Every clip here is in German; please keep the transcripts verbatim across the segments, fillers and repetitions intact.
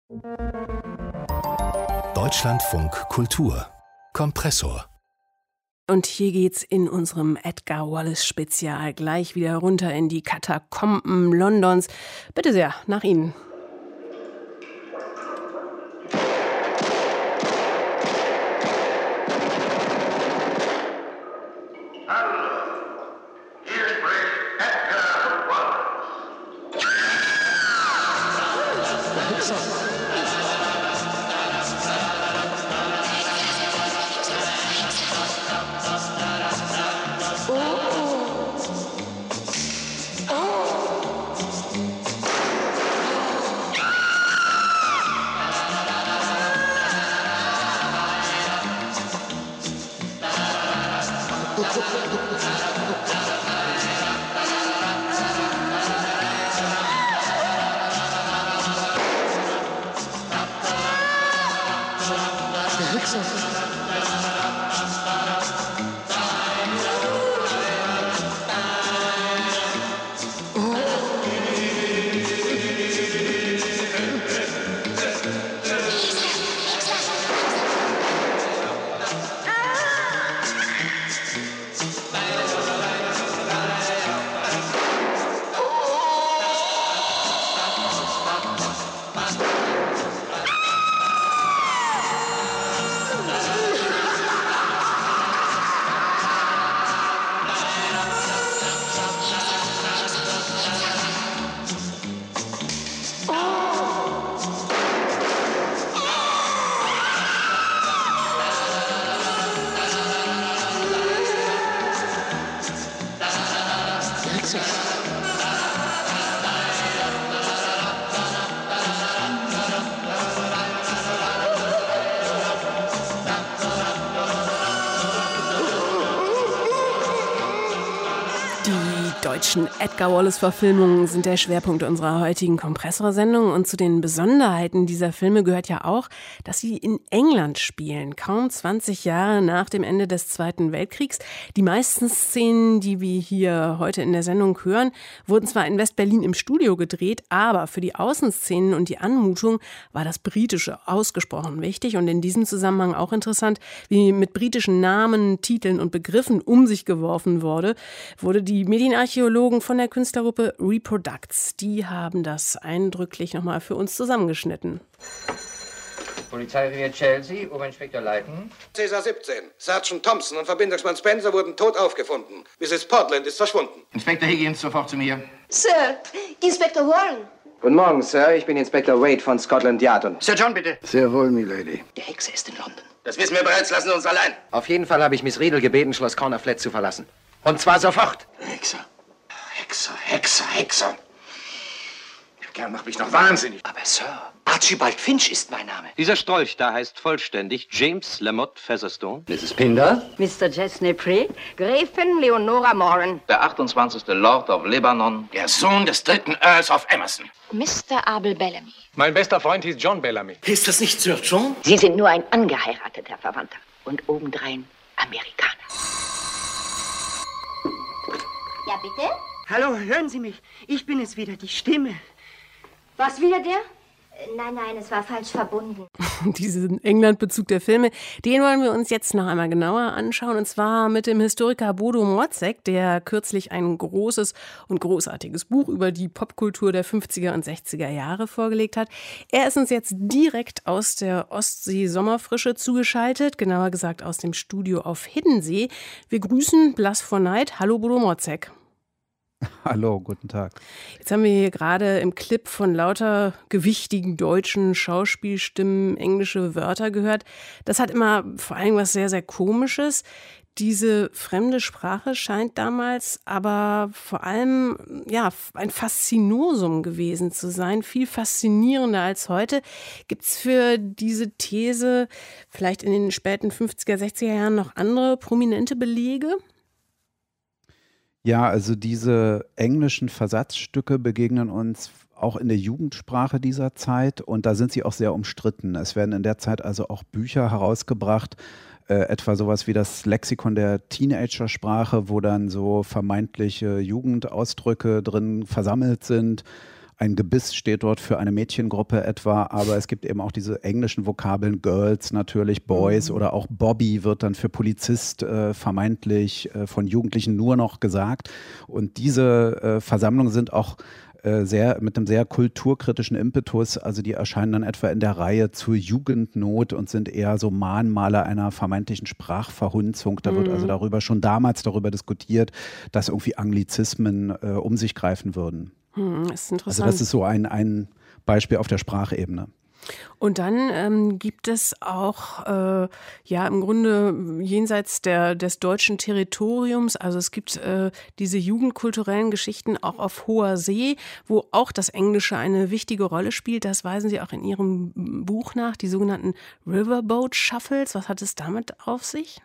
Deutschlandfunk Kultur Kompressor. Und hier geht's in unserem Edgar Wallace-Spezial gleich wieder runter in die Katakomben Londons. Bitte sehr, nach Ihnen. Die deutschen Edgar Wallace-Verfilmungen sind der Schwerpunkt unserer heutigen Kompressor-Sendung. Und zu den Besonderheiten dieser Filme gehört ja auch, dass sie in England spielen, kaum zwanzig Jahre nach dem Ende des Zweiten Weltkriegs. Die meisten Szenen, die wir hier heute in der Sendung hören, wurden zwar in West-Berlin im Studio gedreht, aber für die Außenszenen und die Anmutung war das Britische ausgesprochen wichtig. Und in diesem Zusammenhang auch interessant, wie mit britischen Namen, Titeln und Begriffen um sich geworfen wurde, wurde die Medienarchäologin von der Künstlergruppe Reproducts. Die haben das eindrücklich nochmal für uns zusammengeschnitten. Polizeirevier Chelsea, Oberinspektor Leiten. Cäsar siebzehn. Sergeant Thompson und Verbindungsmann Spencer wurden tot aufgefunden. Misses Portland ist verschwunden. Inspektor Higgins, sofort zu mir. Sir, Inspektor Warren. Guten Morgen, Sir. Ich bin Inspektor Wade von Scotland Yard und... Sir John, bitte. Sehr wohl, milady. Die Hexe ist in London. Das wissen wir bereits. Lassen Sie uns allein. Auf jeden Fall habe ich Miss Riedel gebeten, Schloss Cornerflat zu verlassen. Und zwar sofort. Hexer. Hexer, Hexer, Hexer. Der Kerl macht mich noch wahnsinnig. Aber Sir, Archibald Finch ist mein Name. Dieser Strolch da heißt vollständig James Lamotte Featherstone. Misses Pinder? Mister Chesney Pree, Gräfin Leonora Moran. Der achtundzwanzigste Lord of Lebanon. Der Sohn des dritten Earls of Emerson. Mister Abel Bellamy. Mein bester Freund hieß John Bellamy. Ist das nicht Sir John? Sie sind nur ein angeheirateter Verwandter und obendrein Amerikaner. Ja, bitte? Hallo, hören Sie mich? Ich bin es wieder, die Stimme. Was wieder der? Nein, nein, es war falsch verbunden. Diesen England-Bezug der Filme, den wollen wir uns jetzt noch einmal genauer anschauen. Und zwar mit dem Historiker Bodo Morzek, der kürzlich ein großes und großartiges Buch über die Popkultur der fünfziger und sechziger Jahre vorgelegt hat. Er ist uns jetzt direkt aus der Ostsee-Sommerfrische zugeschaltet, genauer gesagt aus dem Studio auf Hiddensee. Wir grüßen Blas von Neid. Hallo Bodo Morzek. Hallo, guten Tag. Jetzt haben wir hier gerade im Clip von lauter gewichtigen deutschen Schauspielstimmen englische Wörter gehört. Das hat immer vor allem was sehr, sehr Komisches. Diese fremde Sprache scheint damals aber vor allem ja, ein Faszinosum gewesen zu sein, viel faszinierender als heute. Gibt es für diese These vielleicht in den späten fünfziger, sechziger Jahren noch andere prominente Belege? Ja, also diese englischen Versatzstücke begegnen uns auch in der Jugendsprache dieser Zeit und da sind sie auch sehr umstritten. Es werden in der Zeit also auch Bücher herausgebracht, äh, etwa sowas wie das Lexikon der Teenagersprache, wo dann so vermeintliche Jugendausdrücke drin versammelt sind. Ein Gebiss steht dort für eine Mädchengruppe etwa, aber es gibt eben auch diese englischen Vokabeln, Girls natürlich, Boys mhm. oder auch Bobby wird dann für Polizist äh, vermeintlich äh, von Jugendlichen nur noch gesagt. Und diese äh, Versammlungen sind auch äh, sehr mit einem sehr kulturkritischen Impetus, also die erscheinen dann etwa in der Reihe zur Jugendnot und sind eher so Mahnmaler einer vermeintlichen Sprachverhunzung. Da mhm. wird also darüber schon damals darüber diskutiert, dass irgendwie Anglizismen äh, um sich greifen würden. Hm, das ist interessant. Also das ist so ein, ein Beispiel auf der Sprachebene. Und dann ähm, gibt es auch, äh, ja, im Grunde jenseits der, des deutschen Territoriums, also es gibt äh, diese jugendkulturellen Geschichten auch auf hoher See, wo auch das Englische eine wichtige Rolle spielt. Das weisen Sie auch in Ihrem Buch nach, die sogenannten Riverboat Shuffles. Was hat es damit auf sich?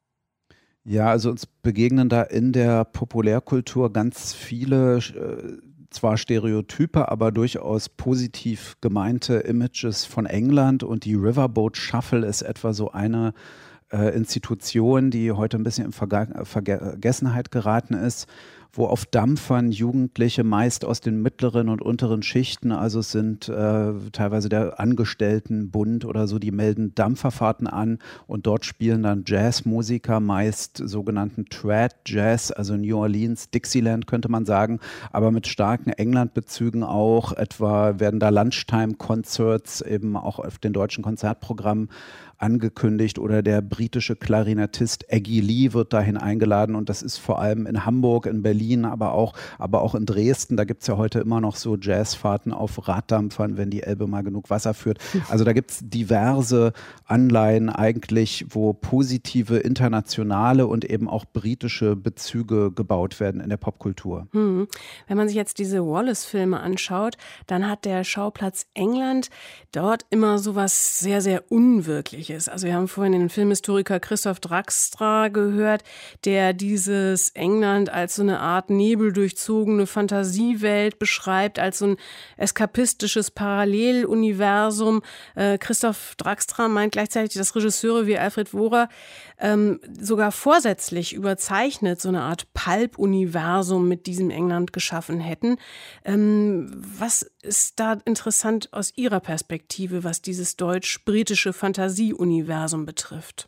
Ja, also uns begegnen da in der Populärkultur ganz viele äh, zwar Stereotype, aber durchaus positiv gemeinte Images von England, und die Riverboat Shuffle ist etwa so eine äh, Institution, die heute ein bisschen in Verga- Vergessenheit geraten ist, wo auf Dampfern Jugendliche meist aus den mittleren und unteren Schichten, also es sind äh, teilweise der Angestelltenbund oder so, die melden Dampferfahrten an und dort spielen dann Jazzmusiker, meist sogenannten Trad Jazz, also New Orleans, Dixieland könnte man sagen, aber mit starken England-Bezügen auch, etwa werden da Lunchtime-Concerts eben auch auf den deutschen Konzertprogrammen angekündigt oder der britische Klarinettist Aggie Lee wird dahin eingeladen, und das ist vor allem in Hamburg, in Berlin, aber auch, aber auch in Dresden. Da gibt es ja heute immer noch so Jazzfahrten auf Raddampfern, wenn die Elbe mal genug Wasser führt. Also da gibt es diverse Anleihen eigentlich, wo positive internationale und eben auch britische Bezüge gebaut werden in der Popkultur. Hm. Wenn man sich jetzt diese Wallace-Filme anschaut, dann hat der Schauplatz England dort immer so was sehr, sehr Unwirkliches. Also wir haben vorhin den Filmhistoriker Christoph Draxtra gehört, der dieses England als so eine Art nebeldurchzogene Fantasiewelt beschreibt, als so ein eskapistisches Paralleluniversum. Äh, Christoph Draxtra meint gleichzeitig, dass Regisseure wie Alfred Vohra ähm, sogar vorsätzlich überzeichnet so eine Art Pulp-Universum mit diesem England geschaffen hätten. Ähm, was ist da interessant aus Ihrer Perspektive, was dieses deutsch-britische Fantasieuniversum betrifft?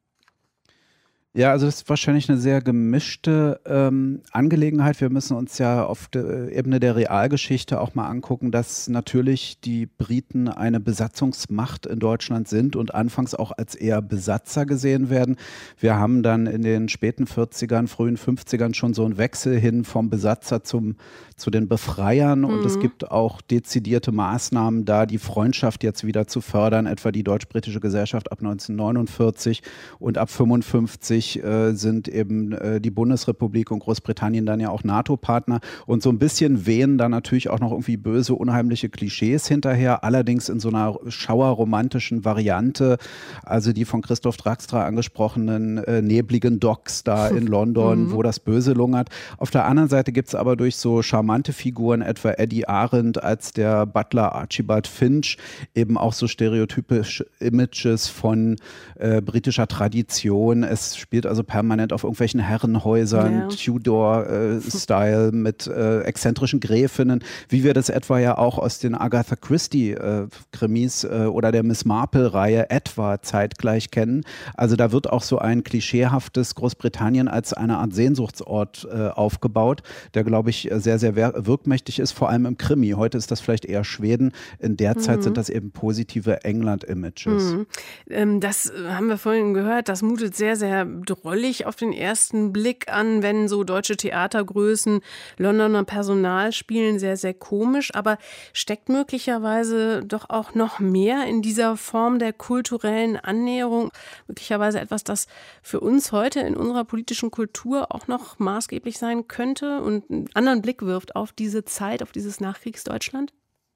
Ja, also das ist wahrscheinlich eine sehr gemischte ähm, Angelegenheit. Wir müssen uns ja auf der Ebene der Realgeschichte auch mal angucken, dass natürlich die Briten eine Besatzungsmacht in Deutschland sind und anfangs auch als eher Besatzer gesehen werden. Wir haben dann in den späten vierzigern, frühen fünfzigern schon so einen Wechsel hin vom Besatzer zum, zu den Befreiern, und mhm. es gibt auch dezidierte Maßnahmen da, die Freundschaft jetzt wieder zu fördern, etwa die Deutsch-Britische Gesellschaft ab neunzehnhundertneunundvierzig, und ab fünfundfünfzig äh, sind eben äh, die Bundesrepublik und Großbritannien dann ja auch NATO-Partner, und so ein bisschen wehen da natürlich auch noch irgendwie böse, unheimliche Klischees hinterher, allerdings in so einer schauerromantischen Variante, also die von Christoph Draxtra angesprochenen äh, nebligen Docks da in London, mhm. wo das Böse lungert. Auf der anderen Seite gibt es aber durch so charmante Figuren, etwa Eddie Arendt als der Butler Archibald Finch, eben auch so stereotypische Images von äh, britischer Tradition. Es spielt also permanent auf irgendwelchen Herrenhäusern, ja. Tudor-Style äh, mit äh, exzentrischen Gräfinnen, wie wir das etwa ja auch aus den Agatha Christie-Krimis äh, oder der Miss Marple-Reihe etwa zeitgleich kennen. Also da wird auch so ein klischeehaftes Großbritannien als eine Art Sehnsuchtsort äh, aufgebaut, der, glaube ich, sehr, sehr wirkmächtig ist, vor allem im Krimi. Heute ist das vielleicht eher Schweden. In der mhm. Zeit sind das eben positive England-Images. Mhm. Ähm, das haben wir vorhin gehört, das mutet sehr, sehr drollig auf den ersten Blick an, wenn so deutsche Theatergrößen Londoner Personal spielen, sehr, sehr komisch, aber steckt möglicherweise doch auch noch mehr in dieser Form der kulturellen Annäherung, möglicherweise etwas, das für uns heute in unserer politischen Kultur auch noch maßgeblich sein könnte und einen anderen Blick wirft auf diese Zeit, auf dieses Nachkriegsdeutschland?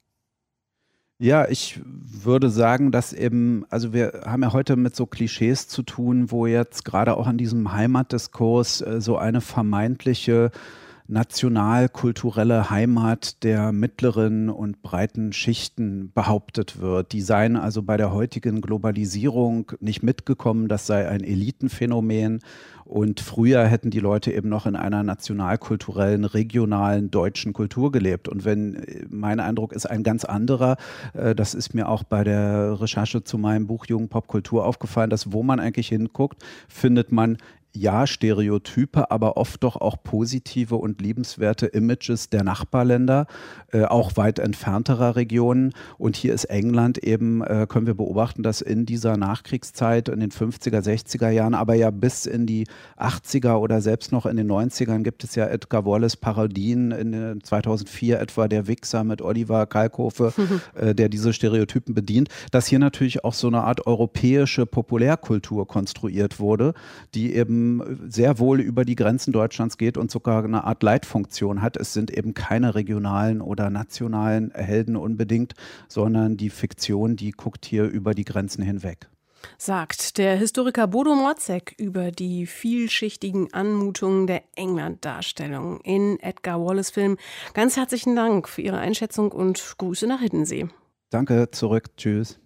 Ja, ich würde sagen, dass eben, also wir haben ja heute mit so Klischees zu tun, wo jetzt gerade auch an diesem Heimatdiskurs äh, so eine vermeintliche nationalkulturelle Heimat der mittleren und breiten Schichten behauptet wird. Die seien also bei der heutigen Globalisierung nicht mitgekommen, das sei ein Elitenphänomen. Und früher hätten die Leute eben noch in einer nationalkulturellen, regionalen deutschen Kultur gelebt. Und wenn, mein Eindruck ist ein ganz anderer, das ist mir auch bei der Recherche zu meinem Buch Jugendpopkultur aufgefallen, dass wo man eigentlich hinguckt, findet man ja, Stereotype, aber oft doch auch positive und liebenswerte Images der Nachbarländer, äh, auch weit entfernterer Regionen. Und hier ist England eben, äh, können wir beobachten, dass in dieser Nachkriegszeit, in den fünfziger, sechziger Jahren, aber ja bis in die achtziger oder selbst noch in den neunzigern gibt es ja Edgar Wallace Parodien, in zweitausendvier etwa Der Wichser mit Oliver Kalkofe, äh, der diese Stereotypen bedient, dass hier natürlich auch so eine Art europäische Populärkultur konstruiert wurde, die eben sehr wohl über die Grenzen Deutschlands geht und sogar eine Art Leitfunktion hat. Es sind eben keine regionalen oder nationalen Helden unbedingt, sondern die Fiktion, die guckt hier über die Grenzen hinweg. Sagt der Historiker Bodo Morzek über die vielschichtigen Anmutungen der England-Darstellung in Edgar Wallace Film. Ganz herzlichen Dank für Ihre Einschätzung und Grüße nach Hiddensee. Danke, zurück, tschüss.